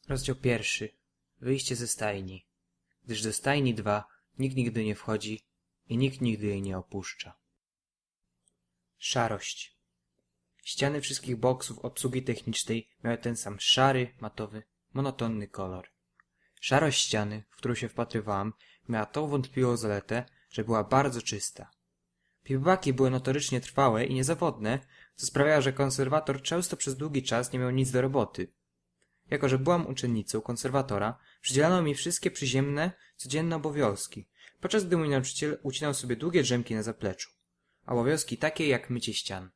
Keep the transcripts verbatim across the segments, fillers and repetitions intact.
Rozdział pierwszy. Wyjście ze stajni. Gdyż do stajni dwa nikt nigdy nie wchodzi i nikt nigdy jej nie opuszcza. Szarość. Ściany wszystkich boksów obsługi technicznej miały ten sam szary, matowy, monotonny kolor. Szarość ściany, w którą się wpatrywałam, miała tą wątpliwą zaletę, że była bardzo czysta. Pipbaki były notorycznie trwałe i niezawodne, co sprawiało, że konserwator często przez długi czas nie miał nic do roboty. Jako że byłam uczennicą konserwatora, przydzielano mi wszystkie przyziemne, codzienne obowiązki, podczas gdy mój nauczyciel ucinał sobie długie drzemki na zapleczu. Obowiązki takie jak mycie ścian.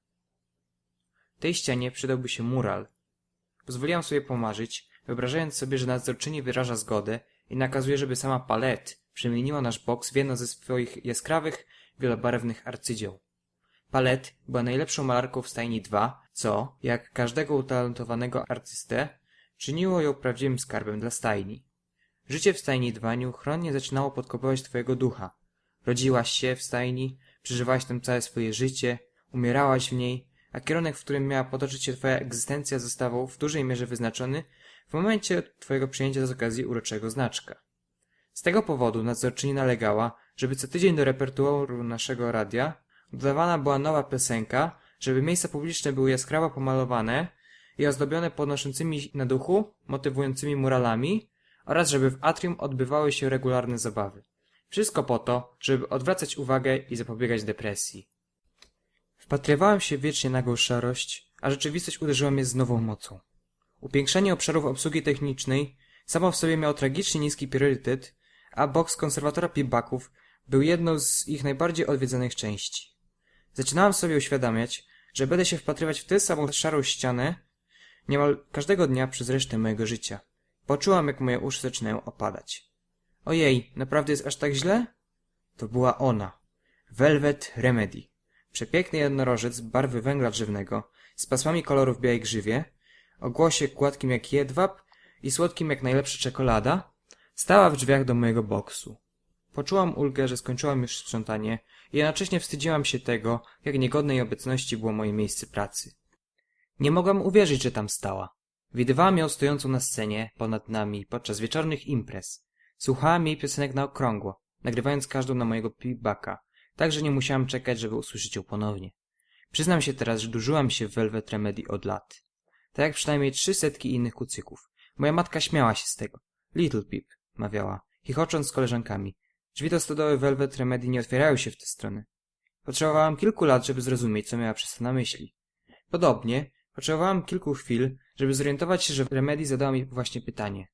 Tej ścianie przydałby się mural. Pozwoliłam sobie pomarzyć, wyobrażając sobie, że nadzorczyni wyraża zgodę i nakazuje, żeby sama Palette przemieniła nasz boks w jedno ze swoich jaskrawych, wielobarwnych arcydzieł. Palette była najlepszą malarką w stajni dwa, co, jak każdego utalentowanego artystę, czyniło ją prawdziwym skarbem dla stajni. Życie w stajni dwa nieuchronnie zaczynało podkopywać twojego ducha. Rodziłaś się w stajni, przeżywałaś tam całe swoje życie, umierałaś w niej, a kierunek, w którym miała potoczyć się twoja egzystencja, zostawał w dużej mierze wyznaczony w momencie twojego przyjęcia z okazji uroczego znaczka. Z tego powodu nadzorczyni nalegała, żeby co tydzień do repertuaru naszego radia dodawana była nowa piosenka, żeby miejsca publiczne były jaskrawo pomalowane i ozdobione podnoszącymi na duchu, motywującymi muralami oraz żeby w atrium odbywały się regularne zabawy. Wszystko po to, żeby odwracać uwagę i zapobiegać depresji. Wpatrywałem się wiecznie nagłą szarość, a rzeczywistość uderzyła mnie z nową mocą. Upiększanie obszarów obsługi technicznej samo w sobie miało tragicznie niski priorytet, a boks konserwatora Pipbaków był jedną z ich najbardziej odwiedzanych części. Zaczynałem sobie uświadamiać, że będę się wpatrywać w tę samą szarą ścianę niemal każdego dnia przez resztę mojego życia. Poczułam, jak moje uszy zaczynają opadać. Ojej, naprawdę jest aż tak źle? To była ona. Velvet Remedy. Przepiękny jednorożec barwy węgla drzewnego, z pasmami kolorów w białej grzywie, o głosie gładkim jak jedwab i słodkim jak najlepsza czekolada, stała w drzwiach do mojego boksu. Poczułam ulgę, że skończyłam już sprzątanie i jednocześnie wstydziłam się tego, jak niegodnej obecności było moje miejsce pracy. Nie mogłam uwierzyć, że tam stała. Widywałam ją stojącą na scenie ponad nami podczas wieczornych imprez. Słuchałam jej piosenek na okrągło, nagrywając każdą na mojego Pipbaka, tak że nie musiałam czekać, żeby usłyszeć ją ponownie. Przyznam się teraz, że dłużyłam się w Velvet Remedy od lat. Tak jak przynajmniej trzy setki innych kucyków. Moja matka śmiała się z tego. Little Pip, mawiała, chichocząc z koleżankami. Drzwi do stodoły Velvet Remedy nie otwierają się w tę stronę. Potrzebowałam kilku lat, żeby zrozumieć, co miała przez to na myśli. Podobnie, potrzebowałam kilku chwil, żeby zorientować się, że Remedy zadała mi właśnie pytanie.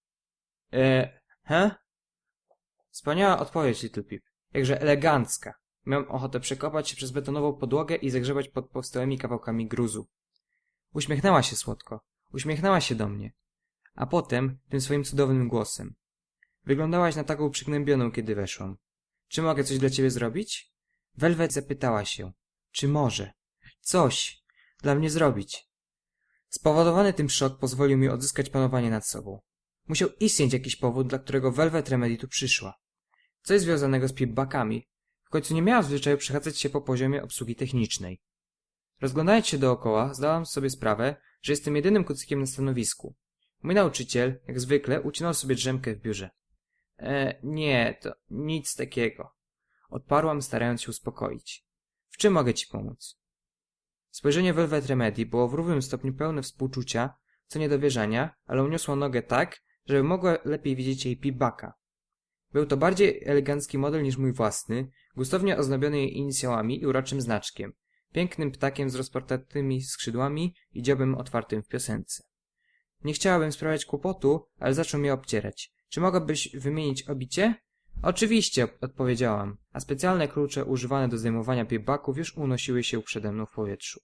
Eee, he? Wspaniała odpowiedź, Little Pip. Jakże elegancka. Miałem ochotę przekopać się przez betonową podłogę i zagrzebać pod powstałymi kawałkami gruzu. Uśmiechnęła się słodko. Uśmiechnęła się do mnie. A potem tym swoim cudownym głosem. Wyglądałaś na taką przygnębioną, kiedy weszłam. Czy mogę coś dla ciebie zrobić? Velvet zapytała się. Czy może? Coś dla mnie zrobić. Spowodowany tym szok pozwolił mi odzyskać panowanie nad sobą. Musiał istnieć jakiś powód, dla którego Velvet Remedy tu przyszła. Coś związanego z Pipbakami. W końcu nie miałam zwyczaju przechadzać się po poziomie obsługi technicznej. Rozglądając się dookoła, zdałam sobie sprawę, że jestem jedynym kucykiem na stanowisku. Mój nauczyciel, jak zwykle, ucinał sobie drzemkę w biurze. E, nie, to nic takiego. Odparłam, starając się uspokoić. W czym mogę ci pomóc? Spojrzenie Velvet Remedy było w równym stopniu pełne współczucia, co niedowierzania, ale uniosło nogę tak, żeby mogła lepiej widzieć jej Pipbaka. Był to bardziej elegancki model niż mój własny, gustownie ozdobiony jej inicjałami i uroczym znaczkiem, pięknym ptakiem z rozportatymi skrzydłami i dziobem otwartym w piosence. Nie chciałabym sprawiać kłopotu, ale zaczął mnie obcierać. Czy mogłabyś wymienić obicie? Oczywiście, odpowiedziałam, a specjalne klucze używane do zdejmowania Pipbaków już unosiły się przede mną w powietrzu.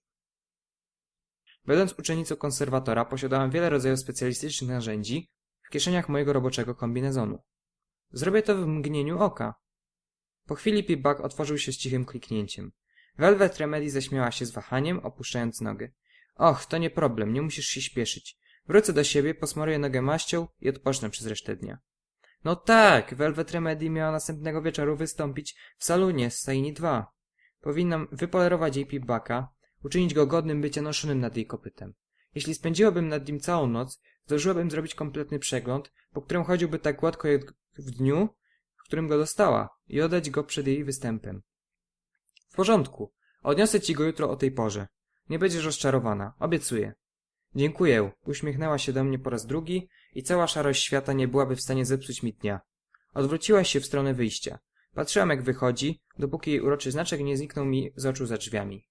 Będąc uczennicą konserwatora, posiadałam wiele rodzajów specjalistycznych narzędzi w kieszeniach mojego roboczego kombinezonu. Zrobię to w mgnieniu oka. Po chwili Pipbak otworzył się z cichym kliknięciem. Velvet Remedy zaśmiała się z wahaniem, opuszczając nogę. Och, to nie problem, nie musisz się śpieszyć. Wrócę do siebie, posmaruję nogę maścią i odpocznę przez resztę dnia. No tak, Velvet Remedy miała następnego wieczoru wystąpić w salonie z stajni dwa. Powinnam wypolerować jej Pipbaka, uczynić go godnym bycia noszonym nad jej kopytem. Jeśli spędziłabym nad nim całą noc, zdążyłabym zrobić kompletny przegląd, po którym chodziłby tak gładko jak w dniu, w którym go dostała i oddać go przed jej występem. W porządku. Odniosę ci go jutro o tej porze. Nie będziesz rozczarowana. Obiecuję. Dziękuję. Uśmiechnęła się do mnie po raz drugi i cała szarość świata nie byłaby w stanie zepsuć mi dnia. Odwróciła się w stronę wyjścia. Patrzyłam jak wychodzi, dopóki jej uroczy znaczek nie zniknął mi z oczu za drzwiami.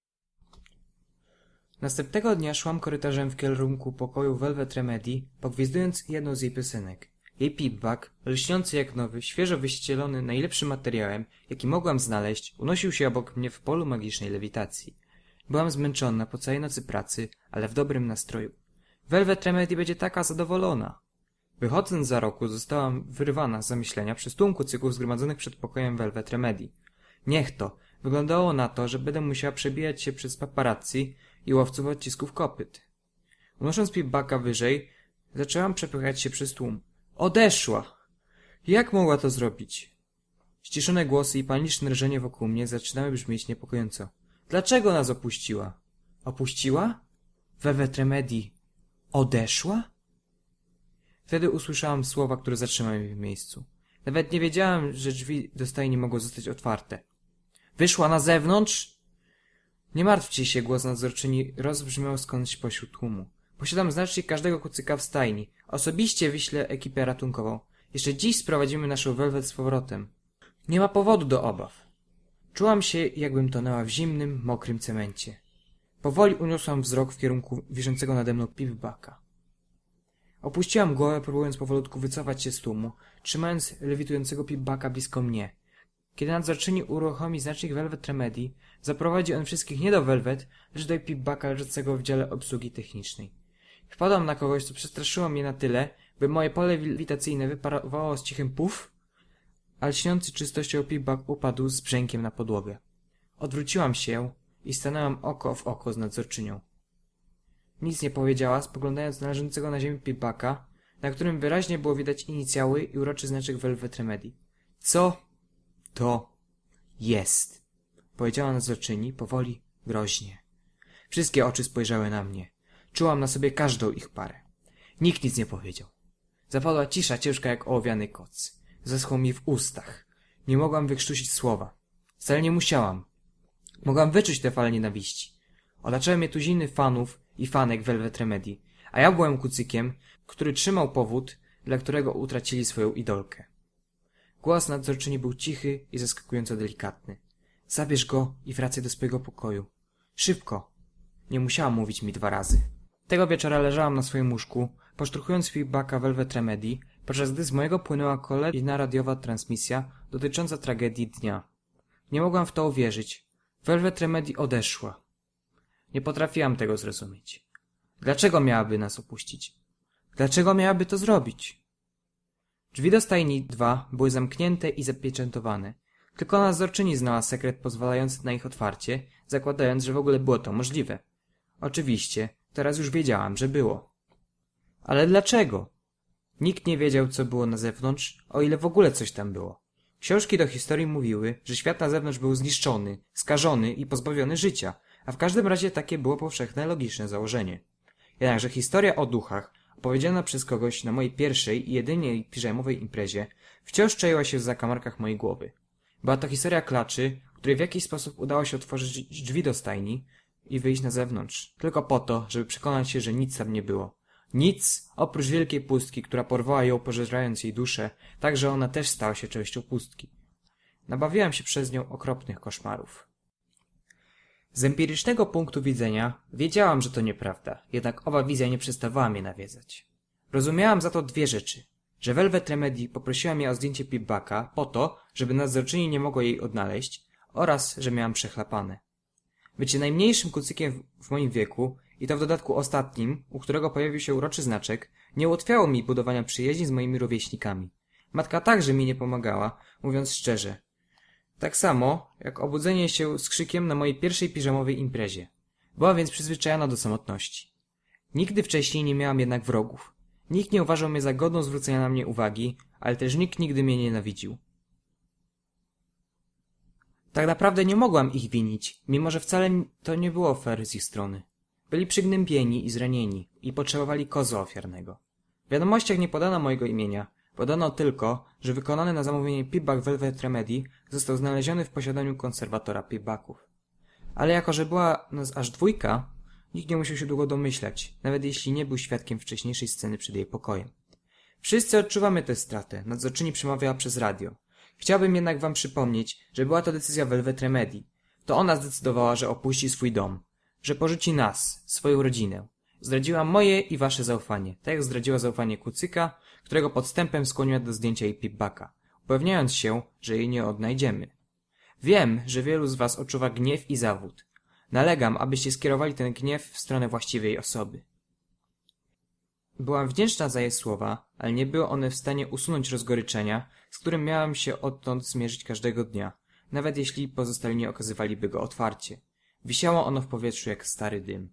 Następnego dnia szłam korytarzem w kierunku pokoju Velvet Remedy, pogwizdując jedną z jej piosenek. Jej pipbag, lśniący jak nowy, świeżo wyścielony najlepszym materiałem, jaki mogłam znaleźć, unosił się obok mnie w polu magicznej lewitacji. Byłam zmęczona po całej nocy pracy, ale w dobrym nastroju. Velvet Remedy będzie taka zadowolona. Wychodząc za roku zostałam wyrwana z zamyślenia przez tłum kucyków zgromadzonych przed pokojem Velvet Remedy. Niech to. Wyglądało na to, że będę musiała przebijać się przez paparazzi i łowców odcisków kopyt. Unosząc pipbaka wyżej, zaczęłam przepychać się przez tłum. Odeszła! Jak mogła to zrobić? Ściszone głosy i paniczne rżenie wokół mnie zaczynały brzmieć niepokojąco. Dlaczego nas opuściła? Opuściła? Velvet Remedy odeszła? Wtedy usłyszałam słowa, które zatrzymały mnie w miejscu. Nawet nie wiedziałam, że drzwi do stajni mogą zostać otwarte. Wyszła na zewnątrz? Nie martwcie się, głos nadzorczyni rozbrzmiał skądś pośród tłumu. Posiadam znacznik każdego kucyka w stajni. Osobiście wyślę ekipę ratunkową. Jeszcze dziś sprowadzimy naszą Velvet z powrotem. Nie ma powodu do obaw. Czułam się, jakbym tonęła w zimnym, mokrym cemencie. Powoli uniosłam wzrok w kierunku wiszącego nade mną pipbaka. Opuściłam głowę, próbując powolutku wycofać się z tłumu, trzymając lewitującego pipbaka blisko mnie. Kiedy nadzorczyni uruchomi znacznik Velvet Remedy, zaprowadzi on wszystkich nie do Velvet, lecz do pipbaka leżącego w dziale obsługi technicznej. Wpadłam na kogoś, co przestraszyło mnie na tyle, by moje pole lewitacyjne wyparowało z cichym puf, a lśniący czystością pipbak upadł z brzękiem na podłogę. Odwróciłam się i stanęłam oko w oko z nadzorczynią. Nic nie powiedziała, spoglądając na leżącego na ziemi pipbaka, na którym wyraźnie było widać inicjały i uroczy znaczek Velvet Remedy. Co to jest? Powiedziała nadzorczyni, powoli, groźnie. Wszystkie oczy spojrzały na mnie. Czułam na sobie każdą ich parę. Nikt nic nie powiedział. Zapadła cisza ciężka jak ołowiany koc. Zaschło mi w ustach. Nie mogłam wykrztusić słowa. Wcale nie musiałam. Mogłam wyczuć tę falę nienawiści. Otaczały mnie tuziny fanów i fanek Velvet Remedy, a ja byłem kucykiem, który trzymał powód, dla którego utracili swoją idolkę. Głos nadzorczyni był cichy i zaskakująco delikatny. Zabierz go i wracaj do swojego pokoju. Szybko. Nie musiała mówić mi dwa razy. Tego wieczora leżałam na swoim łóżku, poszturchując pipbaka Velvet Remedy, podczas gdy z mojego płynęła kolejna radiowa transmisja dotycząca tragedii dnia. Nie mogłam w to uwierzyć. Velvet Remedy odeszła. Nie potrafiłam tego zrozumieć. Dlaczego miałaby nas opuścić? Dlaczego miałaby to zrobić? Drzwi do stajni dwa były zamknięte i zapieczętowane. Tylko nadzorczyni znała sekret pozwalający na ich otwarcie, zakładając, że w ogóle było to możliwe. Oczywiście, teraz już wiedziałam, że było. Ale dlaczego? Nikt nie wiedział, co było na zewnątrz, o ile w ogóle coś tam było. Książki do historii mówiły, że świat na zewnątrz był zniszczony, skażony i pozbawiony życia, a w każdym razie takie było powszechne, logiczne założenie. Jednakże historia o duchach, opowiedziana przez kogoś na mojej pierwszej i jedynej piżamowej imprezie, wciąż czaiła się w zakamarkach mojej głowy. Była to historia klaczy, której w jakiś sposób udało się otworzyć drzwi do stajni i wyjść na zewnątrz, tylko po to, żeby przekonać się, że nic tam nie było. Nic oprócz wielkiej pustki, która porwała ją, pożerając jej duszę, tak że ona też stała się częścią pustki. Nabawiłam się przez nią okropnych koszmarów. Z empirycznego punktu widzenia wiedziałam, że to nieprawda, jednak owa wizja nie przestawała mnie nawiedzać. Rozumiałam za to dwie rzeczy. Że Velvet Remedy poprosiła mnie o zdjęcie pipbaka po to, żeby nadzorczyni nie mogła jej odnaleźć, oraz że miałam przechlapane. Bycie najmniejszym kucykiem w moim wieku i to w dodatku ostatnim, u którego pojawił się uroczy znaczek, nie ułatwiało mi budowania przyjaźni z moimi rówieśnikami. Matka także mi nie pomagała, mówiąc szczerze. Tak samo, jak obudzenie się z krzykiem na mojej pierwszej piżamowej imprezie. Była więc przyzwyczajona do samotności. Nigdy wcześniej nie miałam jednak wrogów. Nikt nie uważał mnie za godną zwrócenia na mnie uwagi, ale też nikt nigdy mnie nienawidził. Tak naprawdę nie mogłam ich winić, mimo że wcale to nie było fair z ich strony. Byli przygnębieni i zranieni i potrzebowali kozła ofiarnego. W wiadomościach nie podano mojego imienia. Podano tylko, że wykonany na zamówienie Pipbak Velvet Remedy został znaleziony w posiadaniu konserwatora Pipbaków. Ale jako, że była nas aż dwójka, nikt nie musiał się długo domyślać, nawet jeśli nie był świadkiem wcześniejszej sceny przed jej pokojem. Wszyscy odczuwamy tę stratę, nadzorczyni przemawiała przez radio. Chciałbym jednak wam przypomnieć, że była to decyzja Velvet Remedy. To ona zdecydowała, że opuści swój dom, że porzuci nas, swoją rodzinę. Zdradziła moje i wasze zaufanie, tak jak zdradziła zaufanie Kucyka, którego podstępem skłoniła do zdjęcia jej Pipbaka, upewniając się, że jej nie odnajdziemy. Wiem, że wielu z was odczuwa gniew i zawód. Nalegam, abyście skierowali ten gniew w stronę właściwej osoby. Byłam wdzięczna za jej słowa, ale nie były one w stanie usunąć rozgoryczenia, z którym miałam się odtąd zmierzyć każdego dnia, nawet jeśli pozostali nie okazywaliby go otwarcie. Wisiało ono w powietrzu jak stary dym.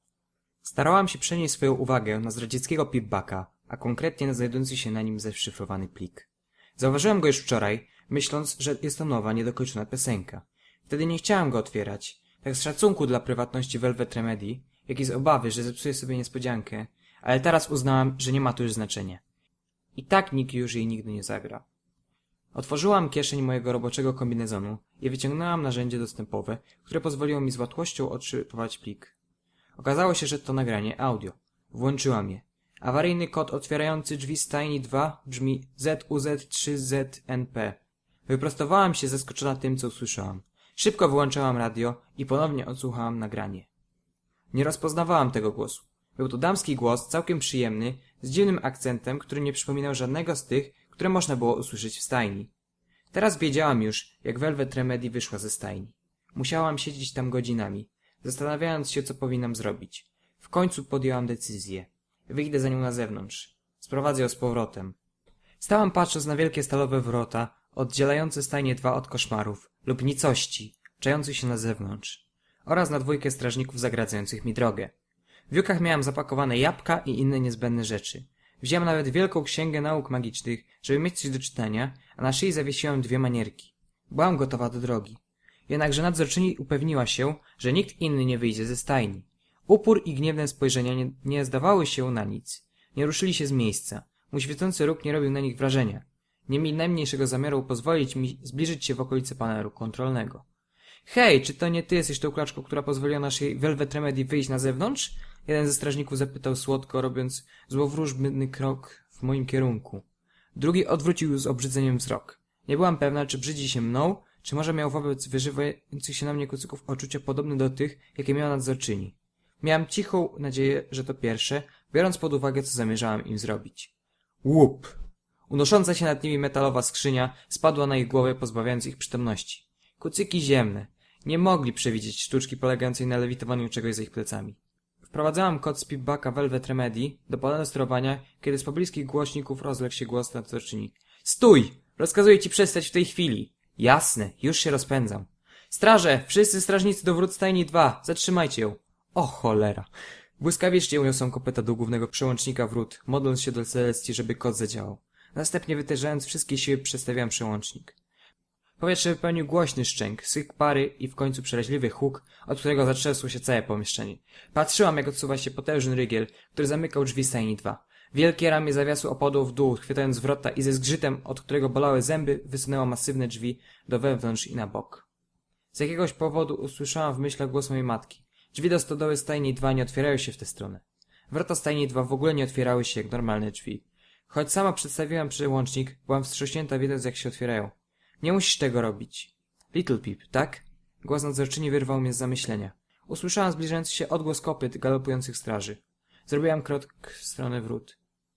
Starałam się przenieść swoją uwagę na zdradzieckiego Pipbaka, a konkretnie na znajdujący się na nim zaszyfrowany plik. Zauważyłem go już wczoraj, myśląc, że jest to nowa, niedokończona piosenka. Wtedy nie chciałam go otwierać, tak z szacunku dla prywatności Velvet Remedy, jak i z obawy, że zepsuję sobie niespodziankę, ale teraz uznałam, że nie ma to już znaczenia. I tak nikt już jej nigdy nie zagra. Otworzyłam kieszeń mojego roboczego kombinezonu i wyciągnęłam narzędzie dostępowe, które pozwoliło mi z łatwością odszyfrować plik. Okazało się, że to nagranie audio. Włączyłam je. Awaryjny kod otwierający drzwi stajni dwa brzmi Z U Z trzy Z N P. Wyprostowałam się zaskoczona tym, co usłyszałam. Szybko wyłączyłam radio i ponownie odsłuchałam nagranie. Nie rozpoznawałam tego głosu. Był to damski głos, całkiem przyjemny, z dziwnym akcentem, który nie przypominał żadnego z tych, które można było usłyszeć w stajni. Teraz wiedziałam już, jak Velvet Remedy wyszła ze stajni. Musiałam siedzieć tam godzinami, zastanawiając się, co powinnam zrobić. W końcu podjęłam decyzję. Wyjdę za nią na zewnątrz. Sprowadzę ją z powrotem. Stałam patrząc na wielkie stalowe wrota, oddzielające stajnie dwa od koszmarów lub nicości, czających się na zewnątrz, oraz na dwójkę strażników zagradzających mi drogę. W wiókach miałam zapakowane jabłka i inne niezbędne rzeczy. Wziąłem nawet wielką księgę nauk magicznych, żeby mieć coś do czytania, a na szyi zawiesiłem dwie manierki. Byłam gotowa do drogi. Jednakże nadzorczyni upewniła się, że nikt inny nie wyjdzie ze stajni. Upór i gniewne spojrzenia nie, nie zdawały się na nic. Nie ruszyli się z miejsca. Mój świecący róg nie robił na nich wrażenia. Nie mieli najmniejszego zamiaru pozwolić mi zbliżyć się w okolice panelu kontrolnego. Hej, czy to nie ty jesteś tą klaczką, która pozwoliła naszej Velvet Remedy wyjść na zewnątrz? Jeden ze strażników zapytał słodko, robiąc złowróżbny krok w moim kierunku. Drugi odwrócił z obrzydzeniem wzrok. Nie byłam pewna, czy brzydzi się mną, czy może miał wobec wyżywających się na mnie kucyków odczucia podobne do tych, jakie miała nadzorczyni. Miałam cichą nadzieję, że to pierwsze, biorąc pod uwagę, co zamierzałam im zrobić. Łup! Unosząca się nad nimi metalowa skrzynia spadła na ich głowę, pozbawiając ich przytomności. Kucyki ziemne. Nie mogli przewidzieć sztuczki polegającej na lewitowaniu czegoś za ich plecami. Wprowadzałam kod z Pipbaka Velvet Remedy do panelu sterowania, kiedy z pobliskich głośników rozległ się głos nadzorczyni. Stój! Rozkazuję ci przestać w tej chwili. Jasne, już się rozpędzam. Straże! Wszyscy strażnicy do wrót stajni dwa! Zatrzymajcie ją! O cholera! Błyskawicznie uniosłam kopyta do głównego przełącznika wrót, modląc się do Celestii, żeby kod zadziałał. Następnie wytężając wszystkie siły przestawiałam przełącznik. Powietrze wypełnił głośny szczęk, syk pary i w końcu przeraźliwy huk, od którego zatrzęsło się całe pomieszczenie. Patrzyłam, jak odsuwa się potężny rygiel, który zamykał drzwi stajni dwa. Wielkie ramię zawiasu opadło w dół, chwytając wrota i ze zgrzytem, od którego bolały zęby, wysunęło masywne drzwi do wewnątrz i na bok. Z jakiegoś powodu usłyszałam w myślach głos mojej matki. Drzwi do stodoły stajni dwa nie otwierają się w tę stronę. Wrota stajni dwa w ogóle nie otwierały się jak normalne drzwi. Choć sama przedstawiłam przełącznik, byłam wstrząśnięta wiedząc, jak się otwierają. Nie musisz tego robić. Little Pip, tak? Głos nadzorczyni wyrwał mnie z zamyślenia. Usłyszałam zbliżający się odgłos kopyt galopujących straży. Zrobiłam krok w stronę wrót.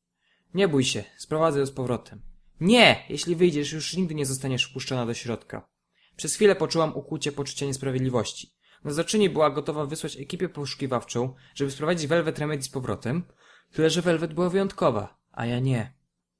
Nie bój się, sprowadzę ją z powrotem. Nie! Jeśli wyjdziesz, już nigdy nie zostaniesz wpuszczona do środka. Przez chwilę poczułam ukłucie poczucia niesprawiedliwości. Nadzorczyni była gotowa wysłać ekipę poszukiwawczą, żeby sprowadzić Velvet Remedy z powrotem, tyle że Velvet była wyjątkowa, a ja nie.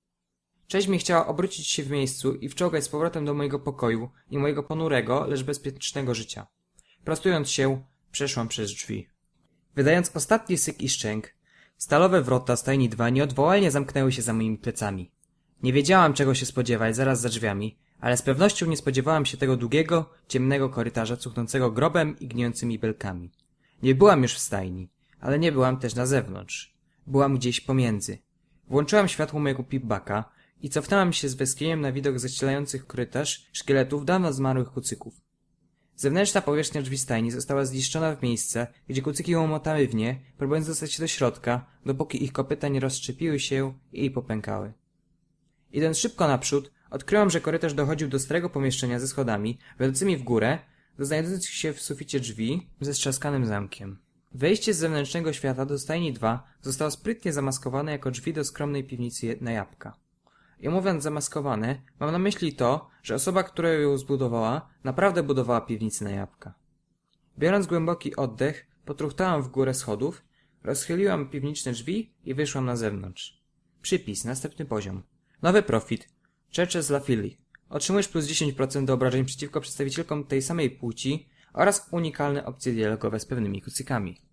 Część mnie chciała obrócić się w miejscu i wczołgać z powrotem do mojego pokoju i mojego ponurego, lecz bezpiecznego życia. Prostując się, przeszłam przez drzwi. Wydając ostatni syk i szczęk, stalowe wrota stajni dwa nieodwołalnie zamknęły się za moimi plecami. Nie wiedziałam, czego się spodziewać zaraz za drzwiami, ale z pewnością nie spodziewałam się tego długiego, ciemnego korytarza cuchnącego grobem i gnijącymi belkami. Nie byłam już w stajni, ale nie byłam też na zewnątrz. Byłam gdzieś pomiędzy. Włączyłam światło mojego pipbaka i cofnęłam się z westchnieniem na widok zaścielających korytarz szkieletów dawno zmarłych kucyków. Zewnętrzna powierzchnia drzwi stajni została zniszczona w miejsce, gdzie kucyki łomotały w nie, próbując dostać się do środka, dopóki ich kopyta nie rozszczepiły się i popękały. Idąc szybko naprzód, odkryłam, że korytarz dochodził do starego pomieszczenia ze schodami, wiodącymi w górę, do znajdujących się w suficie drzwi ze strzaskanym zamkiem. Wejście z zewnętrznego świata do stajni dwa zostało sprytnie zamaskowane jako drzwi do skromnej piwnicy na jabłka. I mówiąc zamaskowane, mam na myśli to, że osoba, która ją zbudowała, naprawdę budowała piwnicę na jabłka. Biorąc głęboki oddech, potruchtałam w górę schodów, rozchyliłam piwniczne drzwi i wyszłam na zewnątrz. Przypis, następny poziom. Nowy profit. Churches La Philly. Otrzymujesz plus dziesięć procent do obrażeń przeciwko przedstawicielkom tej samej płci oraz unikalne opcje dialogowe z pewnymi kucykami.